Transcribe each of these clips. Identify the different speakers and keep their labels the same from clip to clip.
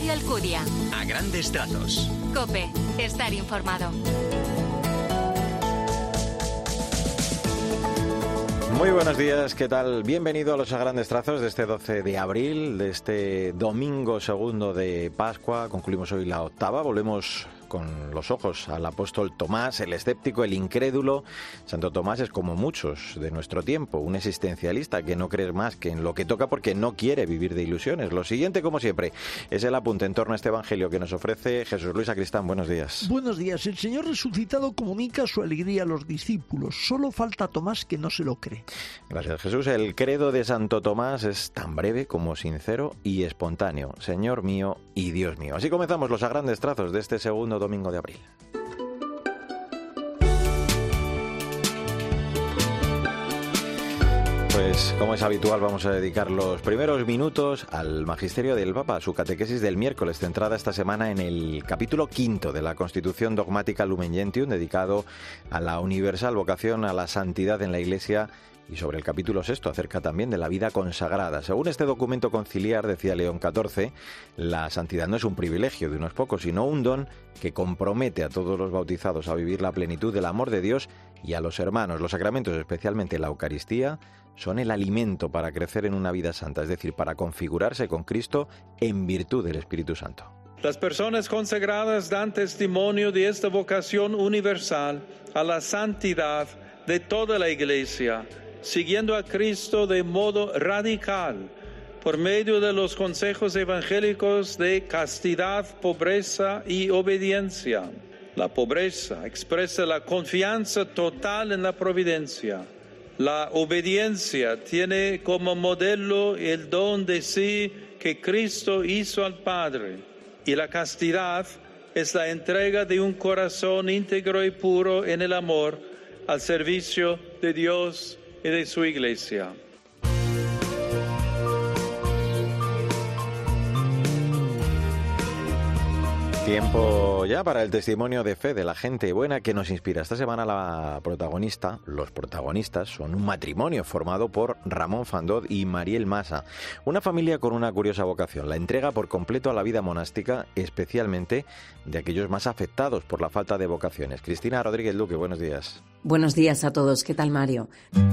Speaker 1: Mario Alcudia.
Speaker 2: A grandes trazos.
Speaker 1: COPE. Estar informado.
Speaker 3: Muy buenos días, ¿qué tal? Bienvenido a los A Grandes Trazos de este 12 de abril, de este domingo segundo de Pascua. Concluimos hoy la octava, volvemos con los ojos al apóstol Tomás, el escéptico, el incrédulo. Santo Tomás es como muchos de nuestro tiempo, un existencialista que no cree más que en lo que toca porque no quiere vivir de ilusiones. Lo siguiente, como siempre, es el apunte en torno a este evangelio que nos ofrece Jesús Luis Sacristán. Buenos días.
Speaker 4: Buenos días. El Señor resucitado comunica su alegría a los discípulos. Solo falta Tomás que no se lo cree.
Speaker 3: Gracias, Jesús. El credo de Santo Tomás es tan breve como sincero y espontáneo. Señor mío y Dios mío. Así comenzamos los A Grandes Trazos de este segundo domingo de abril. Pues, como es habitual, vamos a dedicar los primeros minutos al Magisterio del Papa, su catequesis del miércoles, centrada esta semana en el capítulo 5 de la Constitución Dogmática Lumen Gentium, dedicado a la universal vocación a la santidad en la Iglesia, y sobre el capítulo 6 acerca también de la vida consagrada. Según este documento conciliar, decía León XIV, la santidad no es un privilegio de unos pocos, sino un don que compromete a todos los bautizados a vivir la plenitud del amor de Dios y a los hermanos. Los sacramentos, especialmente la Eucaristía, son el alimento para crecer en una vida santa, es decir, para configurarse con Cristo en virtud del Espíritu Santo.
Speaker 5: Las personas consagradas dan testimonio de esta vocación universal a la santidad de toda la Iglesia, siguiendo a Cristo de modo radical, por medio de los consejos evangélicos de castidad, pobreza y obediencia. La pobreza expresa la confianza total en la providencia. La obediencia tiene como modelo el don de sí que Cristo hizo al Padre. Y la castidad es la entrega de un corazón íntegro y puro en el amor al servicio de Dios y de su Iglesia.
Speaker 3: Tiempo ya para el testimonio de fe de la gente buena que nos inspira. Esta semana los protagonistas son un matrimonio formado por Ramón Fandot y Mariel Massa. Una familia con una curiosa vocación, la entrega por completo a la vida monástica, especialmente de aquellos más afectados por la falta de vocaciones. Cristina Rodríguez Luque, buenos días.
Speaker 6: Buenos días a todos, ¿qué tal, Mario?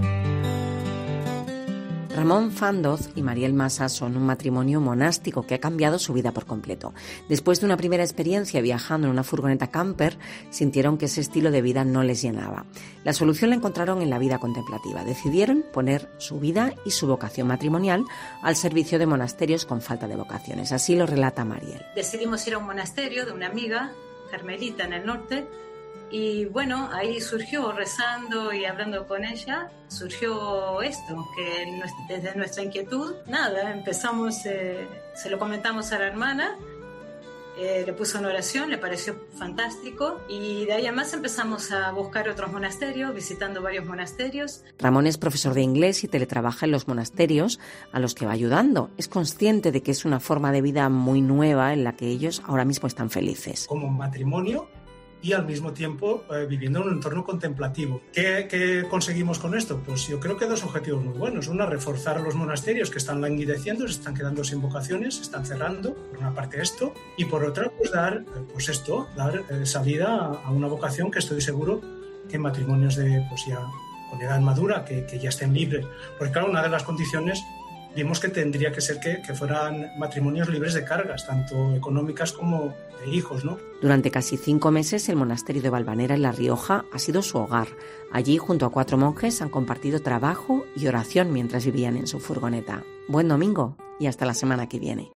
Speaker 6: Ramón Fandot y Mariel Massa son un matrimonio monástico que ha cambiado su vida por completo. Después de una primera experiencia viajando en una furgoneta camper, sintieron que ese estilo de vida no les llenaba. La solución la encontraron en la vida contemplativa. Decidieron poner su vida y su vocación matrimonial al servicio de monasterios con falta de vocaciones. Así lo relata Mariel.
Speaker 7: Decidimos ir a un monasterio de una amiga, carmelita en el norte, y bueno, ahí surgió, rezando y hablando con ella, surgió esto, que desde nuestra inquietud, empezamos, se lo comentamos a la hermana, le puso una oración, le pareció fantástico, y de ahí además empezamos a buscar otros monasterios, visitando varios monasterios.
Speaker 6: Ramón es profesor de inglés y teletrabaja en los monasterios a los que va ayudando. Es consciente de que es una forma de vida muy nueva en la que ellos ahora mismo están felices.
Speaker 8: Como matrimonio, y al mismo tiempo viviendo en un entorno contemplativo. ¿Qué conseguimos con esto? Pues yo creo que dos objetivos muy buenos. Una, reforzar los monasterios que están languideciendo, se están quedando sin vocaciones, se están cerrando, por una parte esto, y por otra, pues dar salida a una vocación que estoy seguro que en matrimonios ya con edad madura, que ya estén libres. Porque claro, una de las condiciones vimos que tendría que ser que fueran matrimonios libres de cargas, tanto económicas como de hijos, ¿no?
Speaker 6: Durante casi 5 meses, el monasterio de Valvanera en La Rioja ha sido su hogar. Allí, junto a 4 monjes, han compartido trabajo y oración mientras vivían en su furgoneta. Buen domingo y hasta la semana que viene.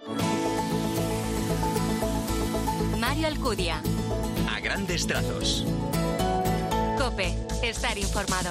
Speaker 1: Mario Alcudia.
Speaker 2: A grandes trazos.
Speaker 1: COPE. Estar informado.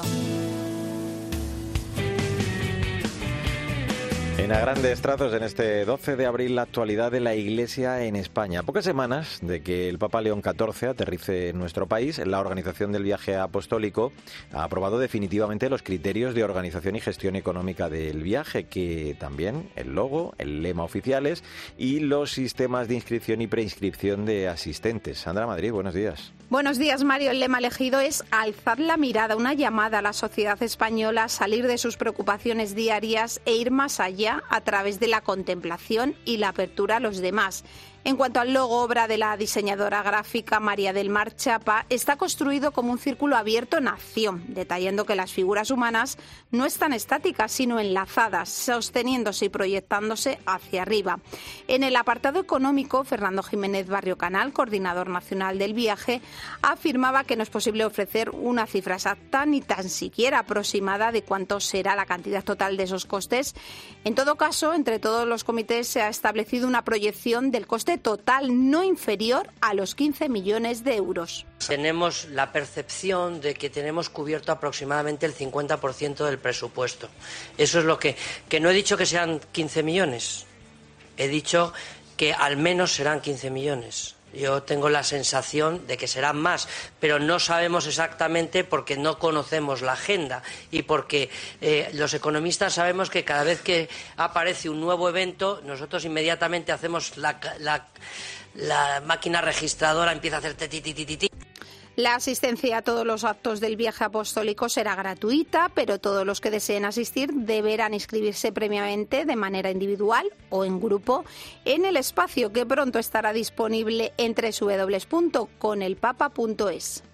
Speaker 3: En A Grandes Trazos, en este 12 de abril, la actualidad de la Iglesia en España. A pocas semanas de que el Papa León XIV aterrice en nuestro país, la Organización del Viaje Apostólico ha aprobado definitivamente los criterios de organización y gestión económica del viaje, que también el logo, el lema oficiales y los sistemas de inscripción y preinscripción de asistentes. Sandra Madrid, buenos días.
Speaker 9: Buenos días, Mario. El lema elegido es alzar la mirada, una llamada a la sociedad española a salir de sus preocupaciones diarias e ir más allá a través de la contemplación y la apertura a los demás. En cuanto al logo, obra de la diseñadora gráfica María del Mar Chapa, está construido como un círculo abierto en acción, detallando que las figuras humanas no están estáticas, sino enlazadas, sosteniéndose y proyectándose hacia arriba. En el apartado económico, Fernando Jiménez Barrio Canal, coordinador nacional del viaje, afirmaba que no es posible ofrecer una cifra exacta ni tan siquiera aproximada de cuánto será la cantidad total de esos costes. En todo caso, entre todos los comités se ha establecido una proyección del coste total no inferior a los 15 millones de euros.
Speaker 10: Tenemos la percepción de que tenemos cubierto aproximadamente el 50% del presupuesto. Eso es lo que no he dicho que sean 15 millones, he dicho que al menos serán 15 millones. Yo tengo la sensación de que serán más, pero no sabemos exactamente porque no conocemos la agenda y porque los economistas sabemos que cada vez que aparece un nuevo evento, nosotros inmediatamente hacemos la máquina registradora, empieza a hacer ti.
Speaker 9: La asistencia a todos los actos del viaje apostólico será gratuita, pero todos los que deseen asistir deberán inscribirse previamente de manera individual o en grupo en el espacio que pronto estará disponible en www.conelpapa.es.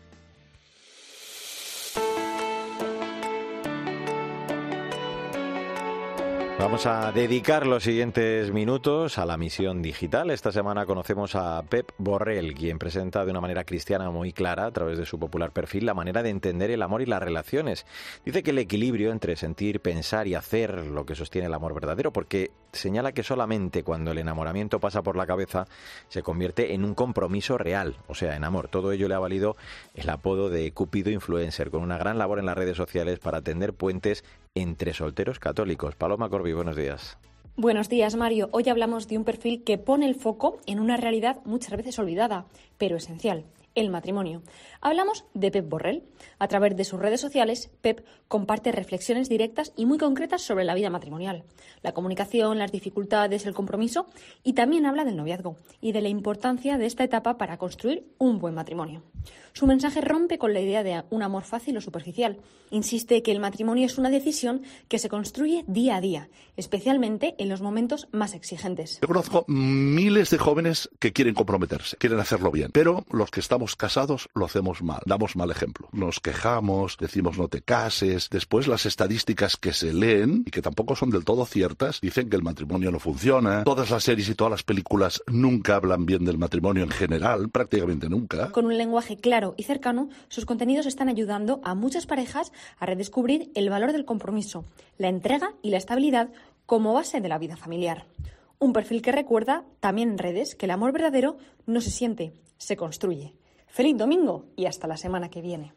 Speaker 3: Vamos a dedicar los siguientes minutos a la misión digital. Esta semana conocemos a Pep Borrell, quien presenta de una manera cristiana muy clara, a través de su popular perfil, la manera de entender el amor y las relaciones. Dice que el equilibrio entre sentir, pensar y hacer lo que sostiene el amor verdadero, porque señala que solamente cuando el enamoramiento pasa por la cabeza se convierte en un compromiso real, o sea, en amor. Todo ello le ha valido el apodo de Cupido Influencer, con una gran labor en las redes sociales para tender puentes entre solteros católicos. Paloma Corbi, buenos días.
Speaker 11: Buenos días, Mario. Hoy hablamos de un perfil que pone el foco en una realidad muchas veces olvidada, pero esencial: el matrimonio. Hablamos de Pep Borrell. A través de sus redes sociales, Pep comparte reflexiones directas y muy concretas sobre la vida matrimonial, la comunicación, las dificultades, el compromiso, y también habla del noviazgo y de la importancia de esta etapa para construir un buen matrimonio. Su mensaje rompe con la idea de un amor fácil o superficial. Insiste que el matrimonio es una decisión que se construye día a día, especialmente en los momentos más exigentes.
Speaker 12: Yo conozco miles de jóvenes que quieren comprometerse, quieren hacerlo bien, pero los que estamos casados lo hacemos mal, damos mal ejemplo. Nos quejamos, decimos no te cases. Después las estadísticas que se leen, y que tampoco son del todo ciertas, dicen que el matrimonio no funciona. Todas las series y todas las películas nunca hablan bien del matrimonio en general, prácticamente nunca.
Speaker 11: Con un lenguaje claro y cercano, sus contenidos están ayudando a muchas parejas a redescubrir el valor del compromiso, la entrega y la estabilidad como base de la vida familiar. Un perfil que recuerda, también en redes, que el amor verdadero no se siente, se construye. ¡Feliz domingo! Y hasta la semana que viene.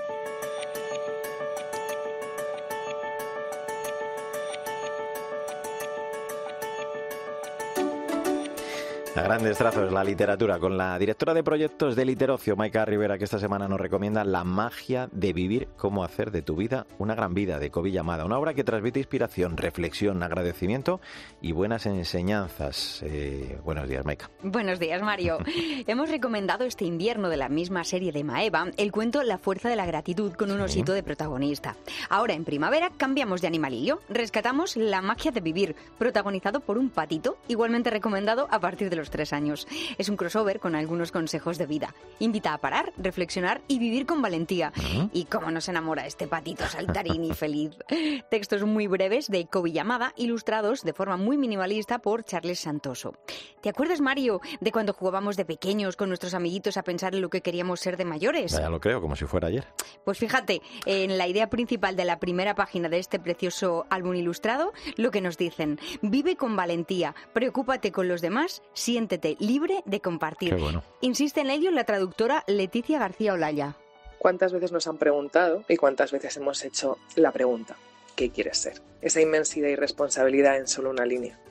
Speaker 3: A grandes trazos, la literatura, con la directora de proyectos de Literocio, Maika Rivera, que esta semana nos recomienda La magia de vivir, cómo hacer de tu vida una gran vida, de Kobi Yamada. Una obra que transmite inspiración, reflexión, agradecimiento y buenas enseñanzas. Buenos días, Maika.
Speaker 13: Buenos días, Mario. Hemos recomendado este invierno, de la misma serie de Maeva, el cuento La fuerza de la gratitud, con un osito de protagonista. Ahora, en primavera, cambiamos de animalillo. Rescatamos La magia de vivir, protagonizado por un patito, igualmente recomendado a partir de los 3 años. Es un crossover con algunos consejos de vida. Invita a parar, reflexionar y vivir con valentía. Y cómo nos enamora este patito saltarín y feliz. Textos muy breves de Kobi Yamada, ilustrados de forma muy minimalista por Charles Santoso. ¿Te acuerdas, Mario, de cuando jugábamos de pequeños con nuestros amiguitos a pensar en lo que queríamos ser de mayores?
Speaker 3: Ya lo creo, como si fuera ayer.
Speaker 13: Pues fíjate, en la idea principal de la primera página de este precioso álbum ilustrado, lo que nos dicen: vive con valentía, preocúpate con los demás, siéntete libre de compartir.
Speaker 3: Qué bueno.
Speaker 13: Insiste en ello la traductora Leticia García Olaya.
Speaker 14: ¿Cuántas veces nos han preguntado y cuántas veces hemos hecho la pregunta? ¿Qué quieres ser? Esa inmensidad y responsabilidad en solo una línea.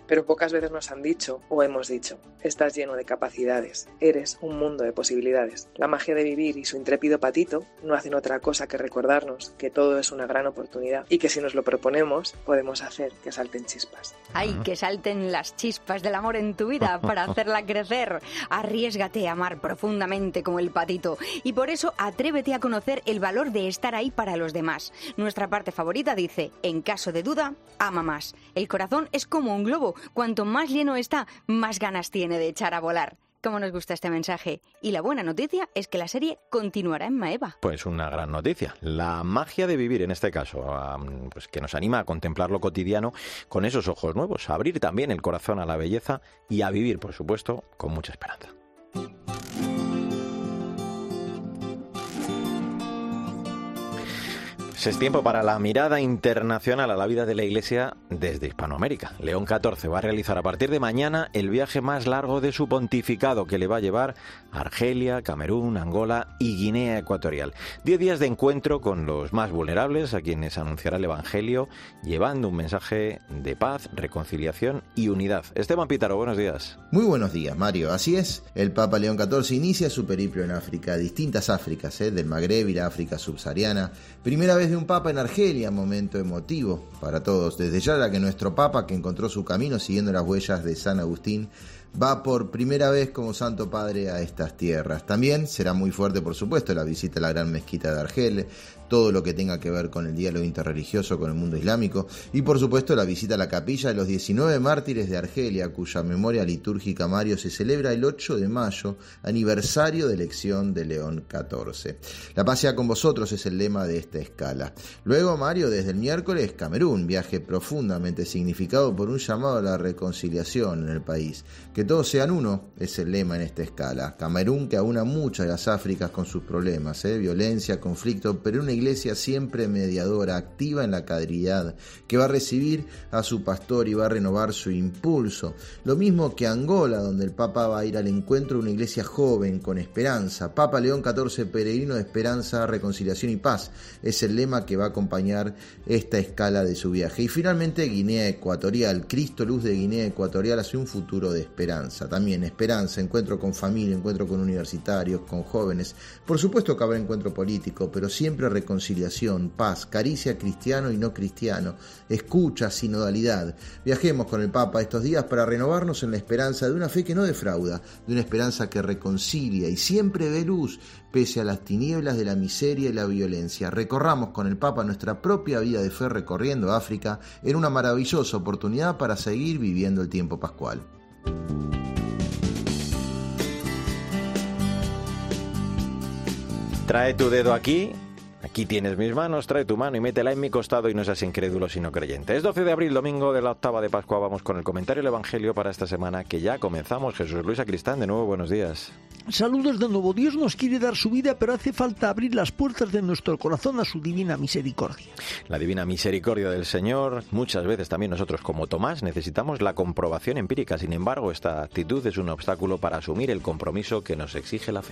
Speaker 14: Pero pocas veces nos han dicho, o hemos dicho, estás lleno de capacidades, eres un mundo de posibilidades. La magia de vivir y su intrépido patito no hacen otra cosa que recordarnos que todo es una gran oportunidad y que si nos lo proponemos podemos hacer que salten chispas.
Speaker 13: ¡Ay, que salten las chispas del amor en tu vida para hacerla crecer! Arriésgate a amar profundamente como el patito y por eso atrévete a conocer el valor de estar ahí para los demás. Nuestra parte favorita dice, en caso de duda, ama más. El corazón es como un globo, cuanto más lleno está, más ganas tiene de echar a volar. ¿Cómo nos gusta este mensaje? Y la buena noticia es que la serie continuará en Maeva.
Speaker 3: Pues una gran noticia. La magia de vivir, en este caso, pues que nos anima a contemplar lo cotidiano con esos ojos nuevos, a abrir también el corazón a la belleza y a vivir, por supuesto, con mucha esperanza. Es tiempo para la mirada internacional a la vida de la Iglesia desde Hispanoamérica. León XIV va a realizar a partir de mañana el viaje más largo de su pontificado, que le va a llevar a Argelia, Camerún, Angola y Guinea Ecuatorial. 10 días de encuentro con los más vulnerables, a quienes anunciará el Evangelio, llevando un mensaje de paz, reconciliación y unidad. Esteban Pítaro, buenos días.
Speaker 15: Muy buenos días, Mario. Así es, el Papa León XIV inicia su periplo en África, distintas Áfricas, del Magreb y la África subsahariana. Primera vez de un Papa en Argelia, momento emotivo para todos. Desde ya era que nuestro Papa, que encontró su camino siguiendo las huellas de San Agustín, va por primera vez como Santo Padre a estas tierras. También será muy fuerte, por supuesto, la visita a la gran mezquita de Argel, todo lo que tenga que ver con el diálogo interreligioso con el mundo islámico y, por supuesto, la visita a la capilla de los 19 mártires de Argelia, cuya memoria litúrgica, Mario, se celebra el 8 de mayo, aniversario de elección de León XIV. La paz sea con vosotros es el lema de esta escala. Luego, Mario, desde el miércoles, Camerún, viaje profundamente significado por un llamado a la reconciliación en el país. Que todos sean uno es el lema en esta escala. Camerún, que aúna muchas de las Áfricas con sus problemas, violencia, conflicto, pero una iglesia siempre mediadora, activa en la caridad, que va a recibir a su pastor y va a renovar su impulso. Lo mismo que Angola, donde el Papa va a ir al encuentro de una iglesia joven, con esperanza. Papa León XIV, peregrino de esperanza, reconciliación y paz, es el lema que va a acompañar esta escala de su viaje. Y finalmente Guinea Ecuatorial, Cristo Luz de Guinea Ecuatorial hacia un futuro de esperanza. También esperanza, encuentro con familia, encuentro con universitarios, con jóvenes. Por supuesto que habrá encuentro político, pero siempre reconciliación, paz, caricia cristiano y no cristiano, escucha, sinodalidad. Viajemos con el Papa estos días para renovarnos en la esperanza de una fe que no defrauda, de una esperanza que reconcilia y siempre ve luz, pese a las tinieblas de la miseria y la violencia. Recorramos con el Papa nuestra propia vida de fe recorriendo África en una maravillosa oportunidad para seguir viviendo el tiempo pascual.
Speaker 3: Trae tu dedo aquí. Aquí tienes mis manos, trae tu mano y métela en mi costado y no seas incrédulo sino creyente. Es 12 de abril, domingo de la octava de Pascua. Vamos con el comentario del Evangelio para esta semana que ya comenzamos. Jesús Luis Sacristán, de nuevo, buenos días.
Speaker 4: Saludos de nuevo. Dios nos quiere dar su vida, pero hace falta abrir las puertas de nuestro corazón a su divina misericordia.
Speaker 3: La divina misericordia del Señor, muchas veces también nosotros como Tomás necesitamos la comprobación empírica. Sin embargo, esta actitud es un obstáculo para asumir el compromiso que nos exige la fe.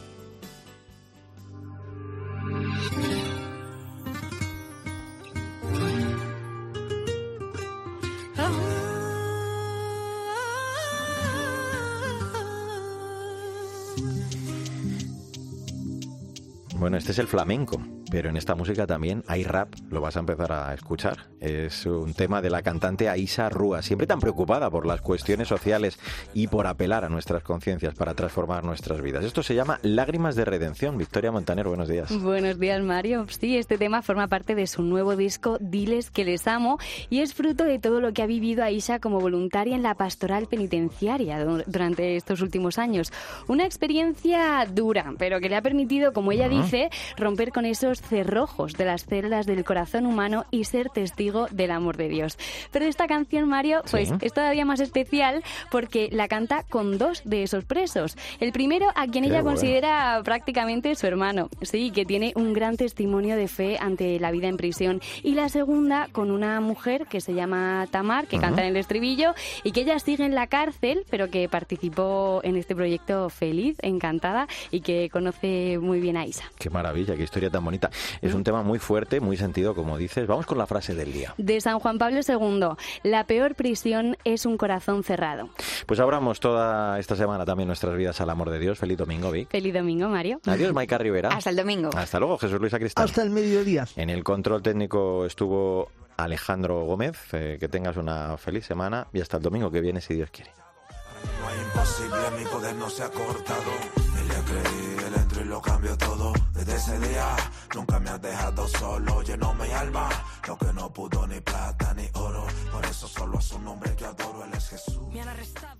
Speaker 3: Bueno, este es el flamenco, pero en esta música también hay rap, lo vas a empezar a escuchar. Es un tema de la cantante Aisha Rúa, siempre tan preocupada por las cuestiones sociales y por apelar a nuestras conciencias para transformar nuestras vidas. Esto se llama Lágrimas de Redención. Victoria Montaner, buenos días.
Speaker 16: Buenos días, Mario. Sí, este tema forma parte de su nuevo disco Diles que les amo y es fruto de todo lo que ha vivido Aisha como voluntaria en la pastoral penitenciaria durante estos últimos años. Una experiencia dura, pero que le ha permitido, como ella dice, romper con esos cerrojos de las celdas del corazón humano y ser testigo del amor de Dios. Pero esta canción, Mario, pues es todavía más especial porque la canta con dos de esos presos. El primero, a quien ella considera prácticamente su hermano, sí, que tiene un gran testimonio de fe ante la vida en prisión. Y la segunda, con una mujer que se llama Tamar, que canta en el estribillo y que ella sigue en la cárcel, pero que participó en este proyecto feliz, encantada y que conoce muy bien a Aisha.
Speaker 3: Qué maravilla, qué historia tan bonita. Es un tema muy fuerte, muy sentido, como dices. Vamos con la frase del día.
Speaker 16: De San Juan Pablo II, la peor prisión es un corazón cerrado.
Speaker 3: Pues abramos toda esta semana también nuestras vidas al amor de Dios. Feliz domingo, Vic.
Speaker 16: Feliz domingo, Mario.
Speaker 3: Adiós, Maika Rivera.
Speaker 13: Hasta el domingo.
Speaker 3: Hasta luego, Jesús Luis Sacristán.
Speaker 4: Hasta el mediodía.
Speaker 3: En el control técnico estuvo Alejandro Gómez. Que tengas una feliz semana y hasta el domingo que viene, si Dios quiere.
Speaker 17: No hay imposible, mi poder no se ha cortado. Y le creí, él entró y lo cambió todo. Desde ese día nunca me has dejado solo. Llenó mi alma, lo que no pudo ni plata ni oro. Por eso solo a su nombre que adoro, él es Jesús. Me han arrestado.